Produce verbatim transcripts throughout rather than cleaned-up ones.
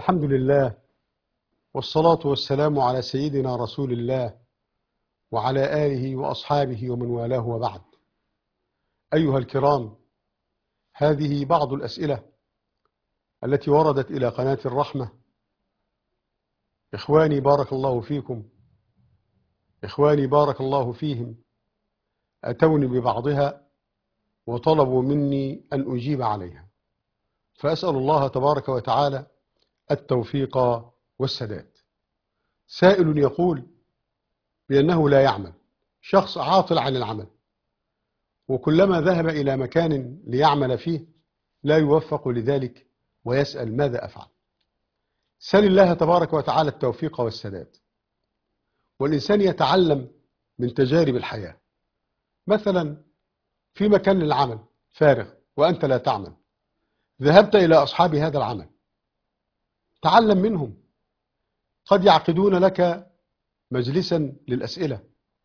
الحمد لله، والصلاة والسلام على سيدنا رسول الله وعلى آله وأصحابه ومن والاه، وبعد. أيها الكرام، هذه بعض الأسئلة التي وردت إلى قناة الرحمة. إخواني بارك الله فيكم، إخواني بارك الله فيهم، أتوني ببعضها وطلبوا مني أن أجيب عليها، فأسأل الله تبارك وتعالى التوفيق والسداد. سائل يقول بأنه لا يعمل، شخص عاطل عن العمل، وكلما ذهب إلى مكان ليعمل فيه لا يوفق لذلك، ويسأل ماذا أفعل؟ سل الله تبارك وتعالى التوفيق والسداد. والإنسان يتعلم من تجارب الحياة. مثلا في مكان للعمل فارغ وأنت لا تعمل، ذهبت إلى أصحاب هذا العمل، تعلم منهم، قد يعقدون لك مجلسا للأسئلة،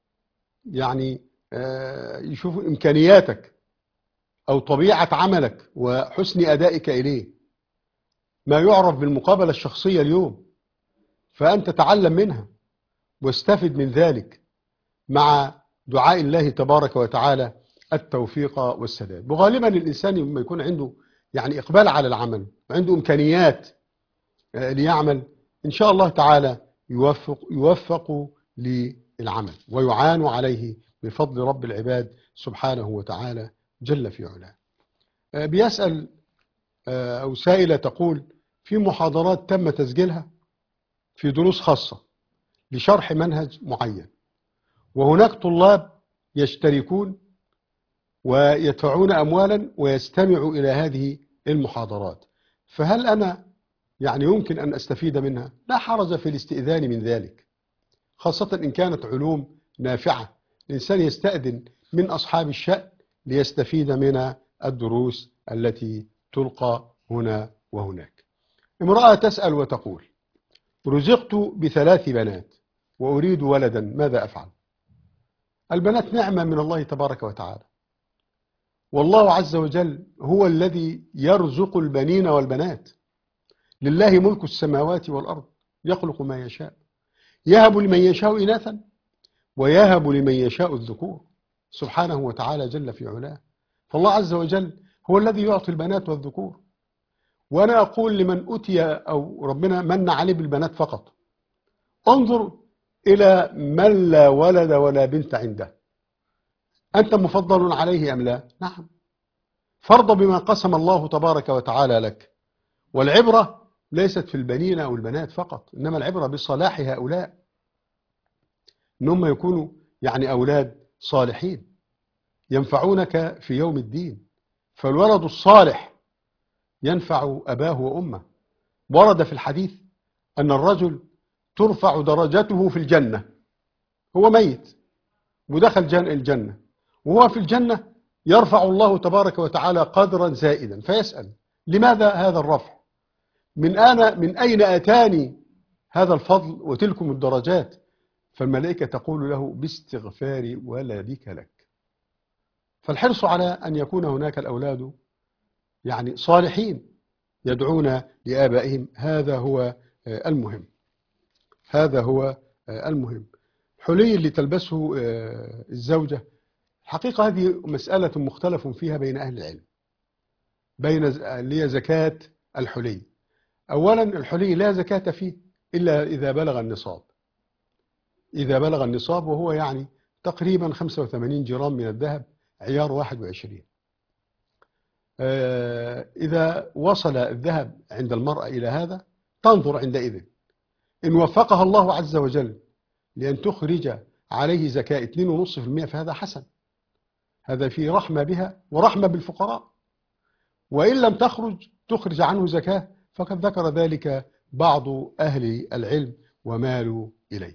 يعني يشوفوا إمكانياتك أو طبيعة عملك وحسن أدائك إليه، ما يعرف بالمقابلة الشخصية اليوم، فأنت تعلم منها واستفد من ذلك مع دعاء الله تبارك وتعالى التوفيق والسداد. وغالبا الإنسان لما يكون عنده يعني إقبال على العمل وعنده إمكانيات ليعمل، إن شاء الله تعالى يوفق, يوفق للعمل ويعان عليه بفضل رب العباد سبحانه وتعالى جل في علاه. بيسأل أو سائلة تقول: في محاضرات تم تسجيلها في دروس خاصة لشرح منهج معين، وهناك طلاب يشتركون ويدفعون أموالا ويستمعوا إلى هذه المحاضرات، فهل أنا يعني يمكن أن أستفيد منها؟ لا حرج في الاستئذان من ذلك، خاصة إن كانت علوم نافعة. الإنسان يستأذن من أصحاب الشأن ليستفيد من الدروس التي تلقى هنا وهناك. امرأة تسأل وتقول: رزقت بثلاث بنات وأريد ولدا، ماذا أفعل؟ البنات نعمة من الله تبارك وتعالى، والله عز وجل هو الذي يرزق البنين والبنات. لله ملك السماوات والأرض، يخلق ما يشاء، يهب لمن يشاء إناثا ويهب لمن يشاء الذكور، سبحانه وتعالى جل في علاه. فالله عز وجل هو الذي يعطي البنات والذكور. وأنا أقول لمن أتي أو ربنا من عليه بالبنات فقط: انظر إلى من لا ولد ولا بنت عنده، أنت مفضل عليه أم لا؟ نعم، فرض بما قسم الله تبارك وتعالى لك. والعبرة ليست في البنين أو البنات فقط، إنما العبرة بصلاح هؤلاء، إنهم يكونوا يعني أولاد صالحين ينفعونك في يوم الدين. فالولد الصالح ينفع أباه وأمه. ورد في الحديث أن الرجل ترفع درجته في الجنة، هو ميت ودخل الجنة، وهو في الجنة يرفع الله تبارك وتعالى قدرا زائدا، فيسأل: لماذا هذا الرفع؟ من أنا من أين أتاني هذا الفضل وتلكم الدرجات؟ فالملائكة تقول له: باستغفار ولدك لك. فالحرص على أن يكون هناك الأولاد يعني صالحين يدعون لآبائهم، هذا هو المهم، هذا هو المهم. حلي اللي تلبسه الزوجة، الحقيقة هذه مسألة مختلف فيها بين أهل العلم، بين اللي هي زكاة الحلي. أولا الحلي لا زكاة فيه إلا إذا بلغ النصاب، إذا بلغ النصاب، وهو يعني تقريبا خمسة وثمانين جرام من الذهب عيار واحد وعشرين. إذا وصل الذهب عند المرأة إلى هذا تنظر عندئذ، إن وفقها الله عز وجل لأن تخرج عليه زكاة اثنين فاصلة خمسة بالمئة فهذا حسن، هذا فيه رحمة بها ورحمة بالفقراء. وإن لم تخرج تخرج عنه زكاة، فقد ذكر ذلك بعض أهل العلم ومالوا إليه.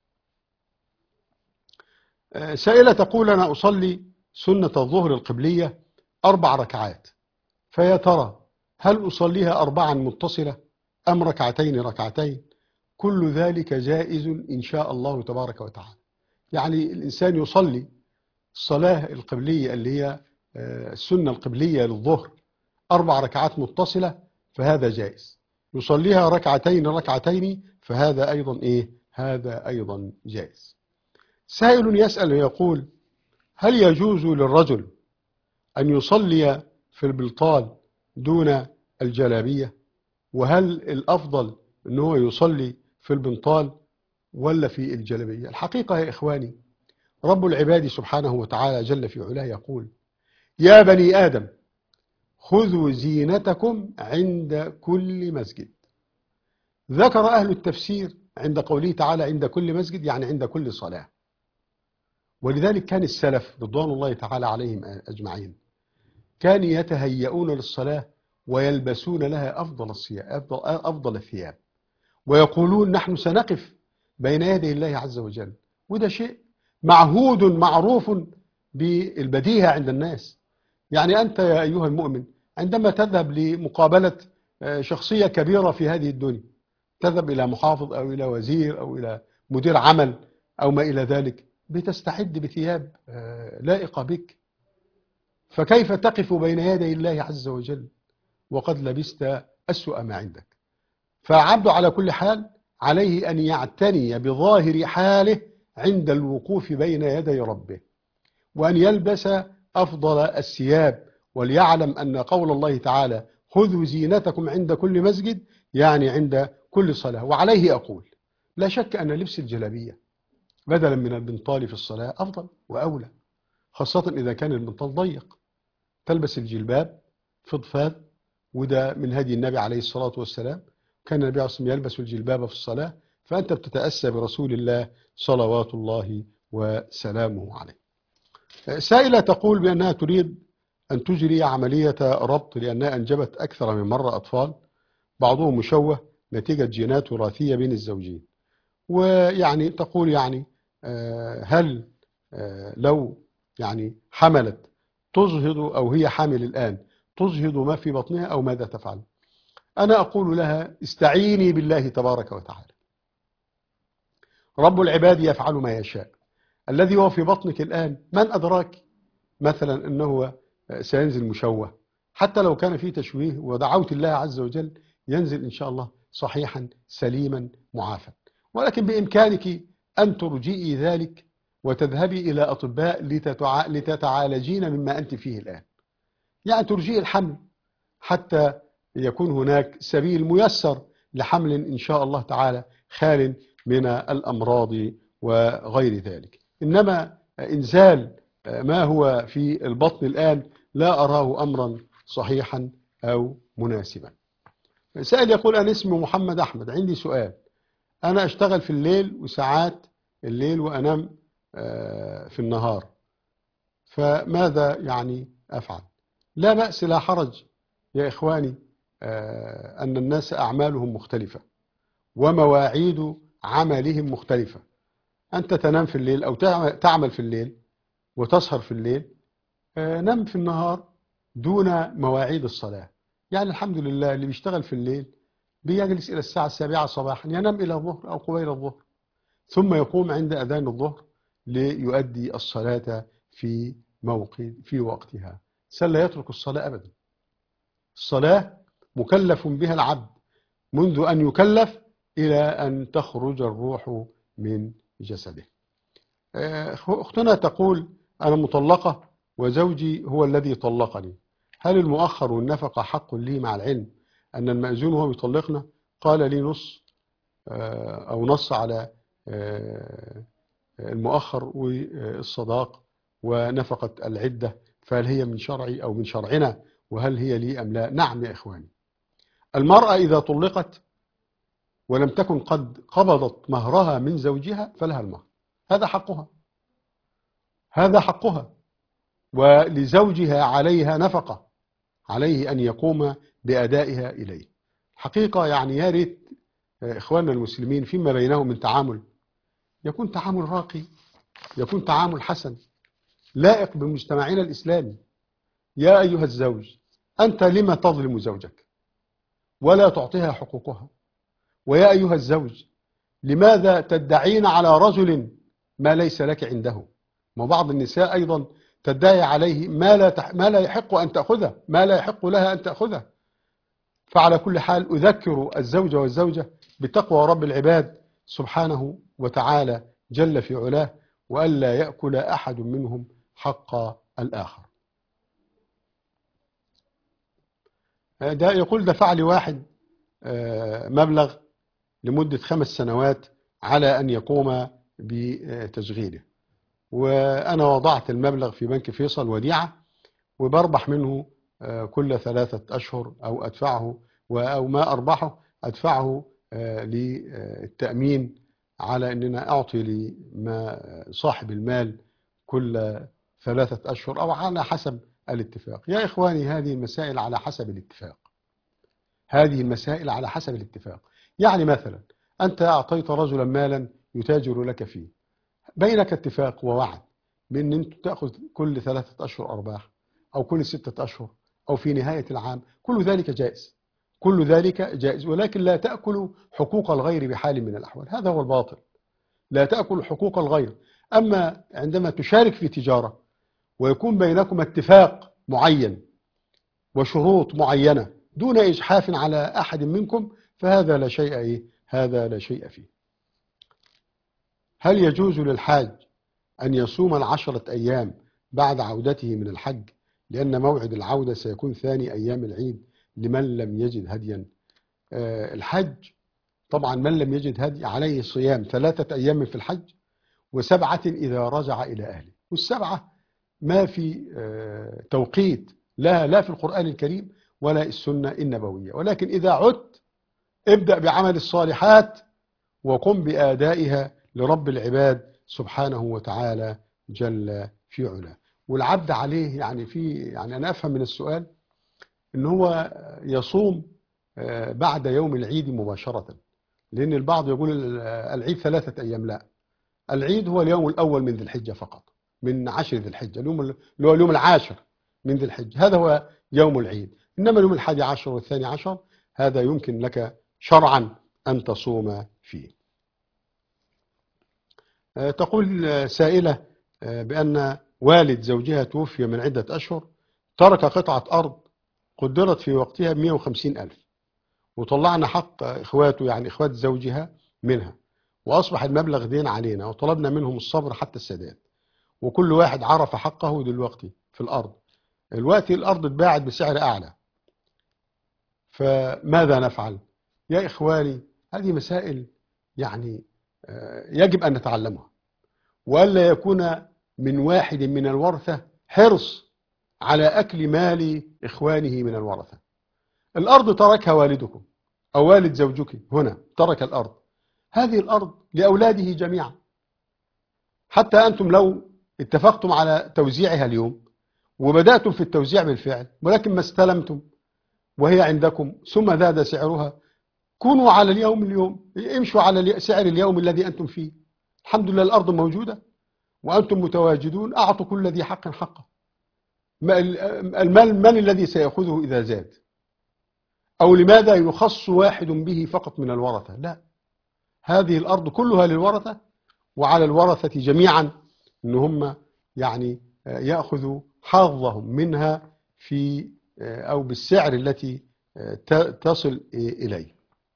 سائلة تقول: أنا أصلي سنة الظهر القبلية أربع ركعات، فيا ترى هل أصليها أربعا متصلة أم ركعتين ركعتين؟ كل ذلك جائز إن شاء الله تبارك وتعالى. يعني الإنسان يصلي الصلاة القبلية اللي هي السنة القبلية للظهر أربع ركعات متصلة، فهذا جائز. يصليها ركعتين ركعتين فهذا أيضا إيه؟ هذا أيضا جائز. سائل يسأل ويقول: هل يجوز للرجل أن يصلي في البلطال دون الجلابية؟ وهل الأفضل أنه يصلي في البنطال ولا في الجلابية؟ الحقيقة يا إخواني، رب العباد سبحانه وتعالى جل في علاه يقول: يا بني آدم خذوا زينتكم عند كل مسجد. ذكر أهل التفسير عند قوله تعالى عند كل مسجد يعني عند كل صلاة. ولذلك كان السلف رضوان الله تعالى عليهم أجمعين كانوا يتهيئون للصلاة ويلبسون لها أفضل الثياب أفضل, أفضل الثياب ويقولون: نحن سنقف بين يدي الله عز وجل. وده شيء معهود معروف بالبديهة عند الناس. يعني أنت يا أيها المؤمن عندما تذهب لمقابلة شخصية كبيرة في هذه الدنيا، تذهب إلى محافظ أو إلى وزير أو إلى مدير عمل أو ما إلى ذلك، بتستعد بثياب لائقة بك، فكيف تقف بين يدي الله عز وجل وقد لبست أسوأ ما عندك؟ فعبد على كل حال عليه أن يعتني بظاهر حاله عند الوقوف بين يدي ربه، وأن يلبس أفضل الثياب، وليعلم أن قول الله تعالى خذوا زينتكم عند كل مسجد يعني عند كل صلاة. وعليه أقول: لا شك أن لبس الجلابية بدلا من البنطال في الصلاة أفضل وأولى، خاصة إذا كان البنطال ضيق. تلبس الجلباب فضفاض، وده من هدي النبي عليه الصلاة والسلام، كان النبي عليه الصلاة والسلام يلبس الجلباب في الصلاة، فأنت بتتأسى برسول الله صلوات الله وسلامه عليه. سائلة تقول بأنها تريد أن تجري عملية ربط لأنها أنجبت أكثر من مرة أطفال، بعضهم مشوه نتيجة جينات وراثية بين الزوجين. ويعني تقول يعني هل لو يعني حملت تجهض أو هي حامل الآن تجهض ما في بطنها أو ماذا تفعل؟ أنا أقول لها: استعيني بالله تبارك وتعالى، رب العباد يفعل ما يشاء. الذي هو في بطنك الآن من أدراك مثلا أنه سينزل مشوه؟ حتى لو كان فيه تشويه ودعوت الله عز وجل ينزل إن شاء الله صحيحا سليما معافى. ولكن بإمكانك أن ترجئي ذلك وتذهبي إلى أطباء لتتع... لتتعالجين مما أنت فيه الآن، يعني ترجئي الحمل حتى يكون هناك سبيل ميسر لحمل إن شاء الله تعالى خال من الأمراض وغير ذلك. إنما إنزال ما هو في البطن الآن لا أراه أمرا صحيحا أو مناسبا. سائل يقول: أنا اسمي محمد أحمد، عندي سؤال. أنا أشتغل في الليل وساعات الليل وأنام في النهار، فماذا يعني أفعل؟ لا بأس لا حرج يا إخواني، أن الناس أعمالهم مختلفة ومواعيد عملهم مختلفة. أنت تنام في الليل أو تعمل في الليل وتسهر في الليل، نم في النهار دون مواعيد الصلاة. يعني الحمد لله اللي بيشتغل في الليل بيجلس إلى الساعة السابعة صباحا، ينام إلى الظهر أو قبيل الظهر، ثم يقوم عند أذان الظهر ليؤدي الصلاة في موقع في وقتها. سلا يترك الصلاة أبدا. الصلاة مكلف بها العبد منذ أن يكلف إلى أن تخرج الروح من جسده. أختنا تقول: أنا مطلقة وزوجي هو الذي طلقني، هل المؤخر والنفقة حق لي مع العلم أن المأذون هو يطلقنا؟ قال لي نص أو نص على المؤخر والصداق ونفقة العدة، فهل هي من شرعي أو من شرعنا وهل هي لي أم لا؟ نعم يا إخواني، المرأة إذا طلقت ولم تكن قد قبضت مهرها من زوجها فلها المهر، هذا حقها، هذا حقها، ولزوجها عليها نفقة، عليه أن يقوم بأدائها إليه. حقيقة يعني يا ريت إخواننا المسلمين فيما بينهم من تعامل يكون تعامل راقي، يكون تعامل حسن لائق بمجتمعنا الإسلامي. يا أيها الزوج، أنت لما تظلم زوجك ولا تعطيها حقوقها؟ ويا أيها الزوج، لماذا تدعين على رجل ما ليس لك عنده؟ ما بعض النساء أيضا تدعي عليه ما لا تح... ما لا يحق أن تأخذه، ما لا يحق لها أن تأخذه. فعلى كل حال أذكر الزوج والزوجة بتقوى رب العباد سبحانه وتعالى جل في علاه، وألا يأكل أحد منهم حق الآخر. ده يقول دفع لي واحد مبلغ لمدة خمس سنوات على أن يقوم بتشغيله، وأنا وضعت المبلغ في بنك فيصل وديعة، وبربح منه كل ثلاثة أشهر أو أدفعه أو ما أربحه أدفعه للتأمين على أننا أعطي لصاحب المال كل ثلاثة أشهر أو على حسب الاتفاق. يا إخواني، هذه المسائل على حسب الاتفاق، هذه المسائل على حسب الاتفاق. يعني مثلا أنت أعطيت رجلا مالا يتاجر لك فيه، بينك اتفاق ووعد بأن أنت تأخذ كل ثلاثة أشهر أرباح أو كل ستة أشهر أو في نهاية العام، كل ذلك جائز، كل ذلك جائز، ولكن لا تأكل حقوق الغير بحال من الأحوال. هذا هو الباطل، لا تأكل حقوق الغير. أما عندما تشارك في تجارة ويكون بينكم اتفاق معين وشروط معينة دون إجحاف على أحد منكم، فهذا لا شيء إيه؟ هذا لا شيء فيه. هل يجوز للحاج أن يصوم العشرة أيام بعد عودته من الحج، لأن موعد العودة سيكون ثاني أيام العيد لمن لم يجد هديا؟ آه الحج طبعا من لم يجد هدي عليه صيام ثلاثة أيام في الحج وسبعة إذا رجع إلى أهله، والسبعة ما في آه توقيت لها لا في القرآن الكريم ولا السنة النبوية، ولكن إذا عدت ابدأ بعمل الصالحات وقم بآدائها لرب العباد سبحانه وتعالى جل في علاه. والعبد عليه يعني في يعني أنا أفهم من السؤال إن هو يصوم بعد يوم العيد مباشرة، لأن البعض يقول العيد ثلاثة أيام. لا، العيد هو اليوم الأول من ذي الحجة فقط، من عشر ذي الحجة، اليوم اللي هو اليوم العاشر من ذي الحجة، هذا هو يوم العيد. إنما اليوم الحادي عشر والثاني عشر هذا يمكن لك شرعا أن تصوم فيه. تقول سائلة بأن والد زوجها توفي من عدة أشهر، ترك قطعة أرض قدرت في وقتها بمئة وخمسين ألف، وطلعنا حق إخواته يعني إخوات زوجها منها، وأصبح المبلغ دين علينا، وطلبنا منهم الصبر حتى السداد، وكل واحد عرف حقه دلوقتي في الأرض. الوقت الأرض اتباعت بسعر أعلى، فماذا نفعل؟ يا إخواني، هذه مسائل يعني يجب أن نتعلمها، وألا يكون من واحد من الورثة حرص على أكل مال إخوانه من الورثة. الأرض تركها والدكم أو والد زوجك هنا ترك الأرض، هذه الأرض لأولاده جميعا، حتى أنتم لو اتفقتم على توزيعها اليوم وبدأتم في التوزيع بالفعل ولكن ما استلمتم وهي عندكم ثم زاد سعرها، كونوا على اليوم اليوم امشوا على سعر اليوم الذي أنتم فيه. الحمد لله الأرض موجودة وأنتم متواجدون، أعطوا كل ذي حق حقه. المال من الذي سيأخذه إذا زاد؟ أو لماذا يخص واحد به فقط من الورثة؟ لا، هذه الأرض كلها للورثة، وعلى الورثة جميعا أن هم يعني يأخذوا حظهم منها في أو بالسعر التي تصل إليه.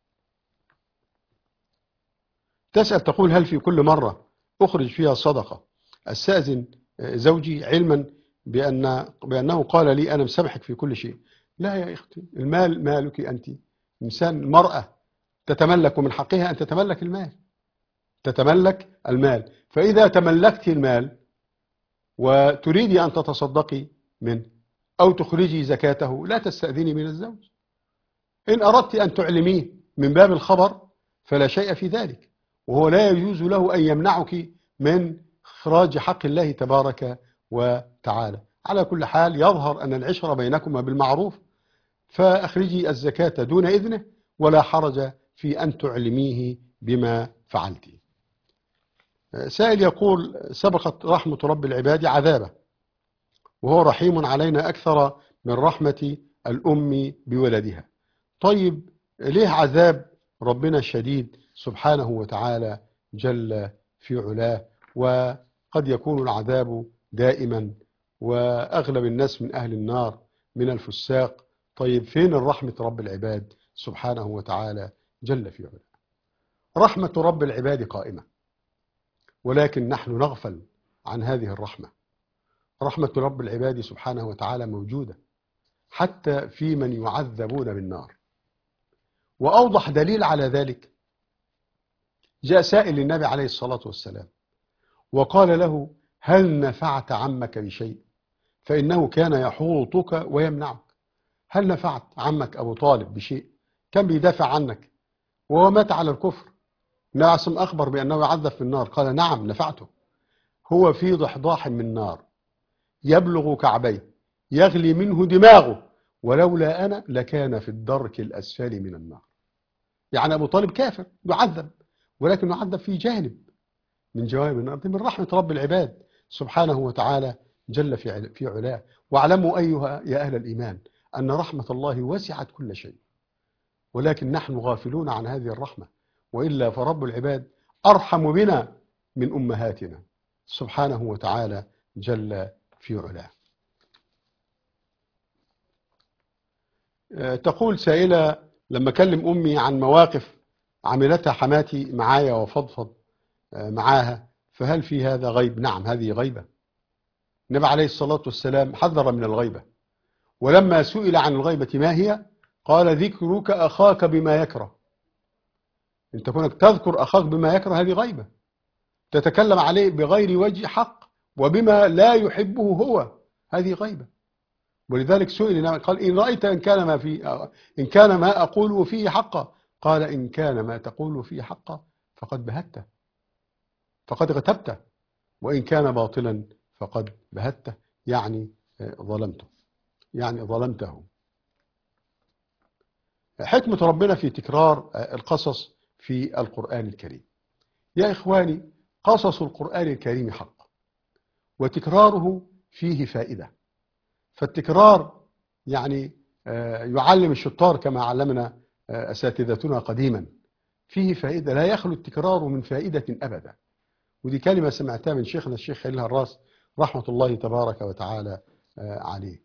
تسأل تقول هل في كل مرة أخرج فيها صدقة أستأذن زوجي علما بأن بأنه قال لي أنا مسامحك في كل شيء؟ لا يا أختي، المال مالك أنت، إنسان مرأة تتملك من حقها أن تتملك المال، تتملك المال، فإذا تملكت المال وتريدي أن تتصدقي منه أو تخرجي زكاته لا تستأذني من الزوج. إن أردت أن تعلميه من باب الخبر فلا شيء في ذلك، وهو لا يجوز له أن يمنعك من إخراج حق الله تبارك وتعالى. على كل حال يظهر أن العشرة بينكما بالمعروف، فأخرجي الزكاة دون إذنه ولا حرج في أن تعلميه بما فعلت. سائل يقول سبقت رحمة رب العباد عذابه، وهو رحيم علينا أكثر من رحمة الأم بولدها. طيب ليه عذاب ربنا الشديد سبحانه وتعالى جل في علاه؟ وقد يكون العذاب دائما، وأغلب الناس من أهل النار من الفساق طيب فين الرحمة رب العباد سبحانه وتعالى جل في علاه؟ رحمة رب العباد قائمة، ولكن نحن نغفل عن هذه الرحمة. رحمة رب العباد سبحانه وتعالى موجودة حتى في من يعذبون بالنار. وأوضح دليل على ذلك جاء سائل للنبي عليه الصلاة والسلام وقال له: هل نفعت عمك بشيء؟ فإنه كان يحوطك ويمنعك. هل نفعت عمك أبو طالب بشيء؟ كان بيدافع عنك وهو مات على الكفر. نعم أخبر بأنه يعذب في النار. قال: نعم نفعته، هو في ضحضاح من نار يبلغ كعبيه يغلي منه دماغه، ولولا أنا لكان في الدرك الأسفل من النار. يعني أبو طالب كافر يعذب، ولكن يعذب في جانب من جوانب النار، من رحمة رب العباد سبحانه وتعالى جل في في علاه. واعلموا أيها يا أهل الإيمان أن رحمة الله وسعت كل شيء، ولكن نحن غافلون عن هذه الرحمة، وإلا فرب العباد أرحم بنا من أمهاتنا سبحانه وتعالى جل في علاه. تقول سائلة: لما كلم أمي عن مواقف عملتها حماتي معايا وفضفض معاها، فهل في هذا غيب؟ نعم هذه غيبة. النبي عليه الصلاة والسلام حذر من الغيبة، ولما سئل عن الغيبة ما هي قال: ذكرك أخاك بما يكره. انت كونك تذكر أخاك بما يكره هذه غيبة، تتكلم عليه بغير وجه حق وبما لا يحبه هو، هذه غيبة. ولذلك سئل قال: إن رأيت إن كان ما في إن كان ما أقوله فيه حقا، قال: إن كان ما تقول فيه حقا فقد بهته، فقد اغتبته، وإن كان باطلا فقد بهته، يعني ظلمته، يعني ظلمته. حكمة ربنا في تكرار القصص في القرآن الكريم. يا إخواني، قصص القرآن الكريم حق، وتكراره فيه فائدة. فالتكرار يعني يعلم الشطار كما علمنا أساتذتنا قديما، فيه فائدة، لا يخلو التكرار من فائدة أبدا. ودي كلمة سمعتها من شيخنا الشيخ خليل هراس رحمة الله تبارك وتعالى عليه.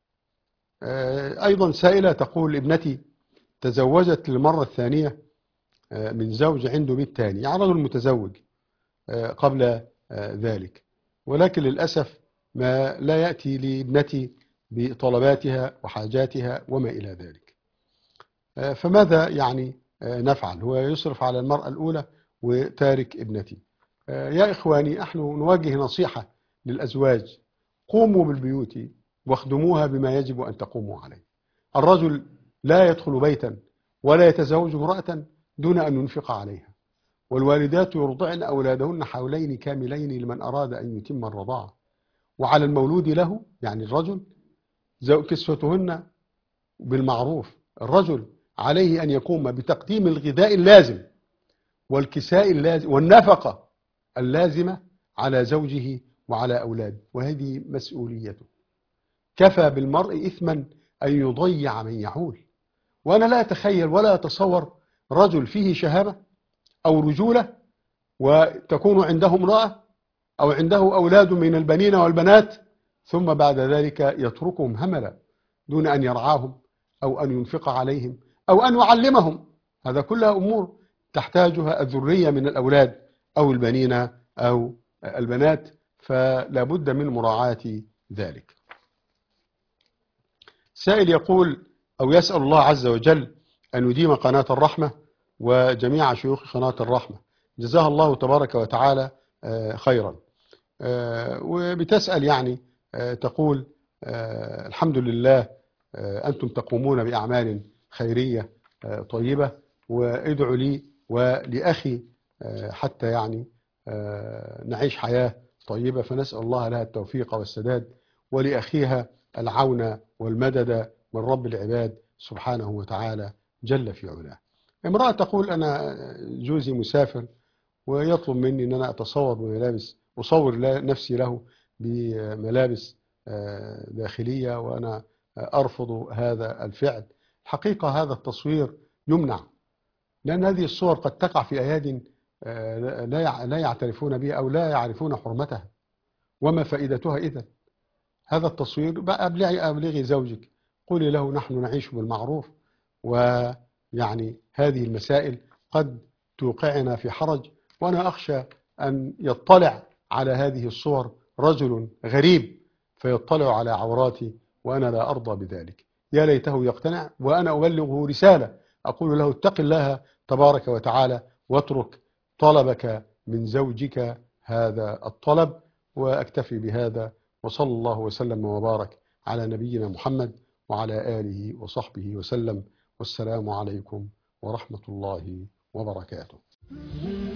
أيضا سائلة تقول: ابنتي تزوجت للمرة الثانية من زوج عنده بيت تاني، يعني رجل متزوج قبل ذلك، ولكن للأسف ما لا يأتي لابنتي بطلباتها وحاجاتها وما إلى ذلك. فماذا يعني نفعل؟ هو يصرف على المرأة الأولى وتارك ابنتي. يا إخواني، نحن نوجه نصيحة للأزواج: قوموا بالبيوت واخدموها بما يجب أن تقوموا عليه. الرجل لا يدخل بيتا ولا يتزوج امرأة دون أن ينفق عليها، والوالدات يرضعن أولادهن حولين كاملين لمن أراد أن يتم الرضاعة، وعلى المولود له يعني الرجل كسوتهن بالمعروف. الرجل عليه أن يقوم بتقديم الغذاء اللازم والكساء اللازم والنفقة اللازمة على زوجه وعلى أولاده، وهذه مسؤوليته. كفى بالمرء إثما أن يضيع من يحول. وأنا لا أتخيل ولا أتصور رجل فيه شهامة أو رجولة وتكون عنده امرأة أو عنده أولاد من البنين والبنات، ثم بعد ذلك يتركهم هملا دون أن يرعاهم أو أن ينفق عليهم أو أن يعلمهم. هذا كلها أمور تحتاجها الذرية من الأولاد أو البنين أو البنات، فلا بد من مراعاة ذلك. سائل يقول أو يسأل الله عز وجل أن يديم قناة الرحمة وجميع شيوخ قناة الرحمة، جزاها الله تبارك وتعالى خيرا. وبتسأل يعني تقول: الحمد لله أنتم تقومون بأعمال خيرية طيبة، وادعوا لي ولأخي حتى يعني نعيش حياة طيبة، فنسأل الله لها التوفيق والسداد، ولأخيها العون والمدد من رب العباد سبحانه وتعالى جل في علاه. امرأة تقول: أنا جوزي مسافر ويطلب مني أن أنا أتصور بملابس، أصور نفسي له بملابس داخلية، وأنا أرفض هذا الفعل. حقيقة هذا التصوير يمنع، لأن هذه الصور قد تقع في أياد لا يعترفون بها أو لا يعرفون حرمتها، وما فائدتها إذن؟ هذا التصوير أبلغي أبلغي زوجك قولي له نحن نعيش بالمعروف، ويعني هذه المسائل قد توقعنا في حرج، وأنا أخشى أن يطلع على هذه الصور رجل غريب فيطلع على عوراتي، وأنا لا أرضى بذلك. يا ليته يقتنع، وأنا أبلغه رسالة أقول له اتق الله تبارك وتعالى واترك طلبك من زوجك هذا الطلب. وأكتفي بهذا، وصلى الله وسلم وبارك على نبينا محمد وعلى آله وصحبه وسلم. والسلام عليكم ورحمة الله وبركاته.